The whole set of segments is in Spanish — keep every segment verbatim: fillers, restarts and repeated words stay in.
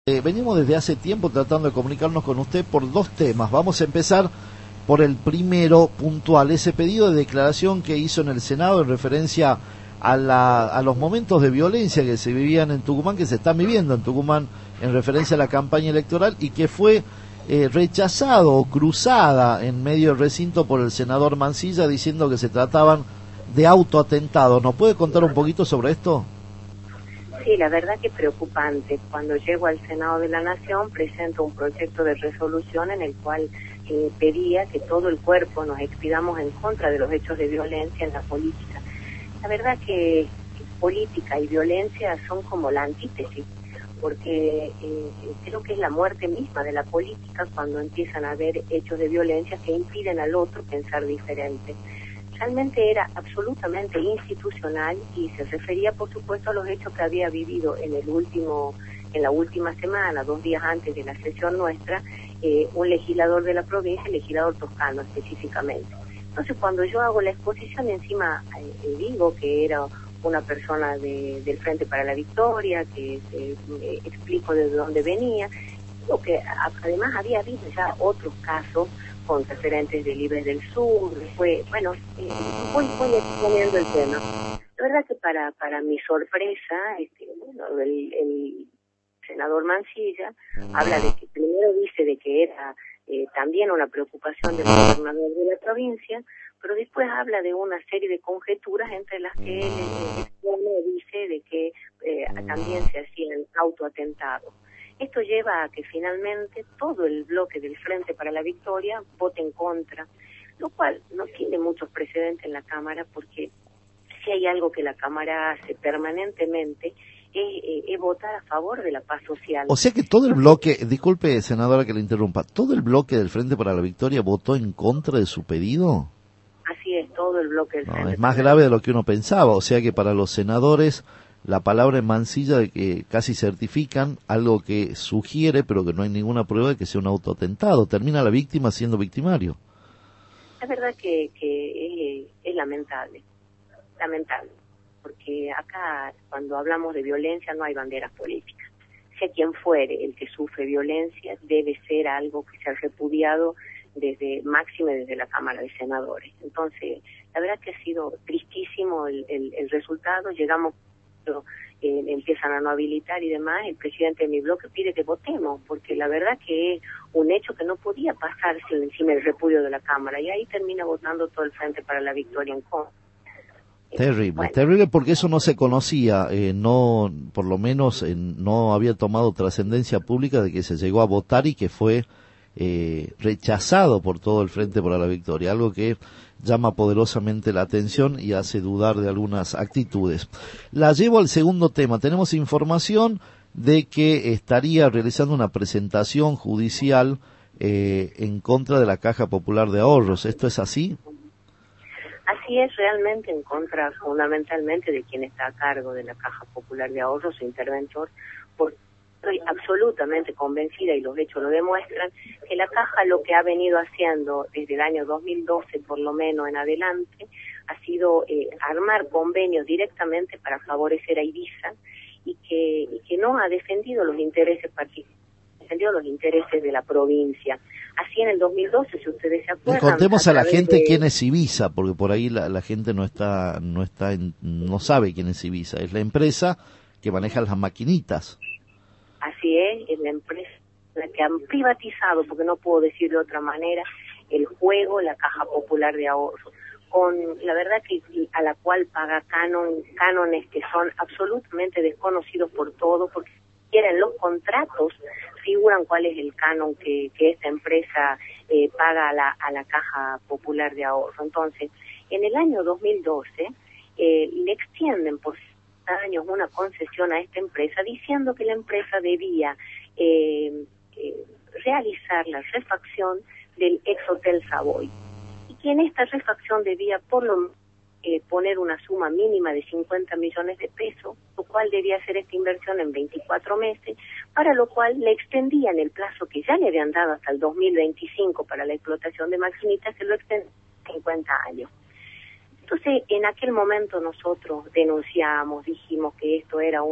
Eh, venimos desde hace tiempo tratando de comunicarnos con usted por dos temas. Vamos a empezar por el primero puntual, ese pedido de declaración que hizo en el Senado en referencia a, la, a los momentos de violencia que se vivían en Tucumán, que se están viviendo en Tucumán en referencia a la campaña electoral y que fue eh, rechazado o cruzada en medio del recinto por el senador Mansilla diciendo que se trataban de autoatentados. ¿Nos puede contar un poquito sobre esto? Sí, la verdad que es preocupante. Cuando llego al Senado de la Nación presento un proyecto de resolución en el cual eh, pedía que todo el cuerpo nos expidamos en contra de los hechos de violencia en la política. La verdad que política y violencia son como la antítesis, porque eh, creo que es la muerte misma de la política cuando empiezan a haber hechos de violencia que impiden al otro pensar diferente. Realmente era absolutamente institucional y se refería, por supuesto, a los hechos que había vivido en el último, en la última semana, dos días antes de la sesión nuestra, eh, un legislador de la provincia, el legislador toscano específicamente. Entonces, cuando yo hago la exposición, encima eh, digo que era una persona de, del Frente para la Victoria, que eh, explico de dónde venía, digo que a, además había habido ya otros casos con referentes de Libres del Sur, fue, bueno, eh, voy, voy exponiendo el tema. La verdad que para para mi sorpresa, este, bueno, el, el senador Mansilla habla de que, primero dice de que era eh, también una preocupación del gobernador de la provincia, pero después habla de una serie de conjeturas entre las que él eh, dice de que eh, también se hacían autoatentados. Esto lleva a que finalmente todo el bloque del Frente para la Victoria vote en contra, lo cual no tiene muchos precedentes en la Cámara, porque si hay algo que la Cámara hace permanentemente es, eh, es votar a favor de la paz social. O sea que todo el bloque, disculpe senadora que le interrumpa, ¿todo el bloque del Frente para la Victoria votó en contra de su pedido? Así es, todo el bloque del No, Frente. es más grave de lo que uno pensaba, o sea que para los senadores la palabra en Mansilla de que casi certifican algo que sugiere, pero que no hay ninguna prueba de que sea un autoatentado. Termina la víctima siendo victimario. La verdad que, que es, es lamentable, lamentable, porque acá cuando hablamos de violencia no hay banderas políticas. Sea quien fuere el que sufre violencia, debe ser algo que se ha repudiado desde máxime desde la Cámara de Senadores. Entonces, la verdad que ha sido tristísimo el, el, el resultado. Llegamos Eh, empiezan a no habilitar y demás, el presidente de mi bloque pide que votemos, porque la verdad que es un hecho que no podía pasar sin, sin el repudio de la Cámara, y ahí termina votando todo el Frente para la Victoria en contra. Terrible, bueno. terrible porque eso no se conocía, eh, no, por lo menos eh, no había tomado trascendencia pública de que se llegó a votar y que fue eh, rechazado por todo el Frente para la Victoria, algo que llama poderosamente la atención y hace dudar de algunas actitudes. La llevo al segundo tema. Tenemos información de que estaría realizando una presentación judicial eh, en contra de la Caja Popular de Ahorros. ¿Esto es así? Así es, realmente en contra fundamentalmente de quien está a cargo de la Caja Popular de Ahorros, su interventor, porque estoy absolutamente convencida, y los hechos lo demuestran, que la Caja lo que ha venido haciendo desde el año dos mil doce, por lo menos en adelante, ha sido eh, armar convenios directamente para favorecer a Ibiza, y que, y que no ha defendido los intereses particulares, defendido los intereses de la provincia. Así en el dos mil doce, si ustedes se acuerdan... Le contemos a, a la gente de... quién es Ibiza, porque por ahí la, la gente no está, no está, en, no sabe quién es Ibiza. Es la empresa que maneja las maquinitas. Así es, es la empresa la que han privatizado, porque no puedo decir de otra manera, el juego, la Caja Popular de Ahorro, con la verdad que a la cual paga canon, cánones que son absolutamente desconocidos por todos, porque en los contratos figuran cuál es el canon que, que esta empresa eh, paga a la, a la Caja Popular de Ahorro. Entonces, en el año dos mil doce eh, le extienden por años una concesión a esta empresa diciendo que la empresa debía eh, eh, realizar la refacción del ex Hotel Savoy, y que en esta refacción debía por lo menos eh, poner una suma mínima de cincuenta millones de pesos, lo cual debía hacer esta inversión en veinticuatro meses, para lo cual le extendían el plazo que ya le habían dado hasta el dos mil veinticinco para la explotación de maquinitas, se lo extendían cincuenta años. Entonces, en aquel momento nosotros denunciamos, dijimos que esto era una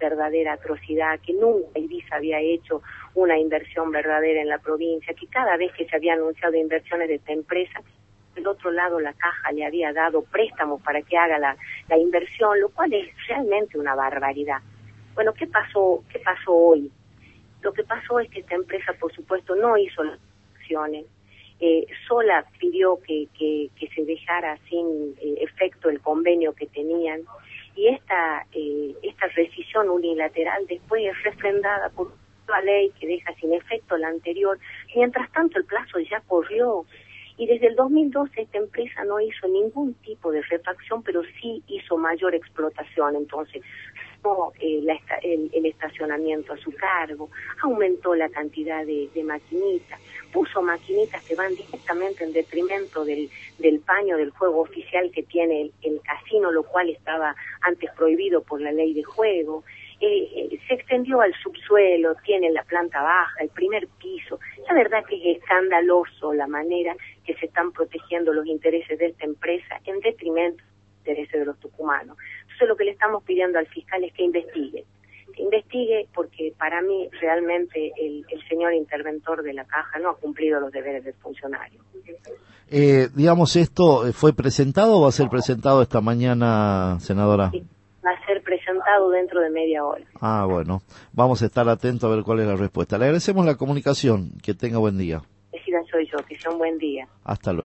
verdadera atrocidad, que nunca Ibiza había hecho una inversión verdadera en la provincia, que cada vez que se había anunciado inversiones de esta empresa, del otro lado la caja le había dado préstamos para que haga la, la inversión, lo cual es realmente una barbaridad. Bueno, ¿qué pasó, qué pasó hoy? Lo que pasó es que esta empresa, por supuesto, no hizo las acciones, eh, sola pidió que, que, que se dejara sin eh, efecto el convenio que tenían, y esta, eh, esta rescisión unilateral después es refrendada por una ley que deja sin efecto la anterior. Mientras tanto, el plazo ya corrió, y desde el dos mil doce esta empresa no hizo ningún tipo de refacción, pero sí hizo mayor explotación. Entonces, no, eh, la, el, el estacionamiento a su cargo, aumentó la cantidad de, de maquinitas, puso maquinitas que van directamente en detrimento del, del paño del juego oficial que tiene el, el casino, lo cual estaba antes prohibido por la ley de juego. Eh, eh, se extendió al subsuelo, tiene la planta baja, el primer piso. La verdad que es escandaloso la manera que se están protegiendo los intereses de esta empresa en detrimento de los intereses de los tucumanos. Entonces lo que le estamos pidiendo al fiscal es que investigue, que investigue, porque para mí realmente el, el señor interventor de la caja no ha cumplido los deberes del funcionario. Eh, digamos, ¿esto fue presentado o va a ser presentado esta mañana, senadora? Sí. Va a ser presentado dentro de media hora. Ah, bueno. Vamos a estar atentos a ver cuál es la respuesta. Le agradecemos la comunicación. Que tenga buen día. Decida soy yo, que sea un buen día. Hasta luego.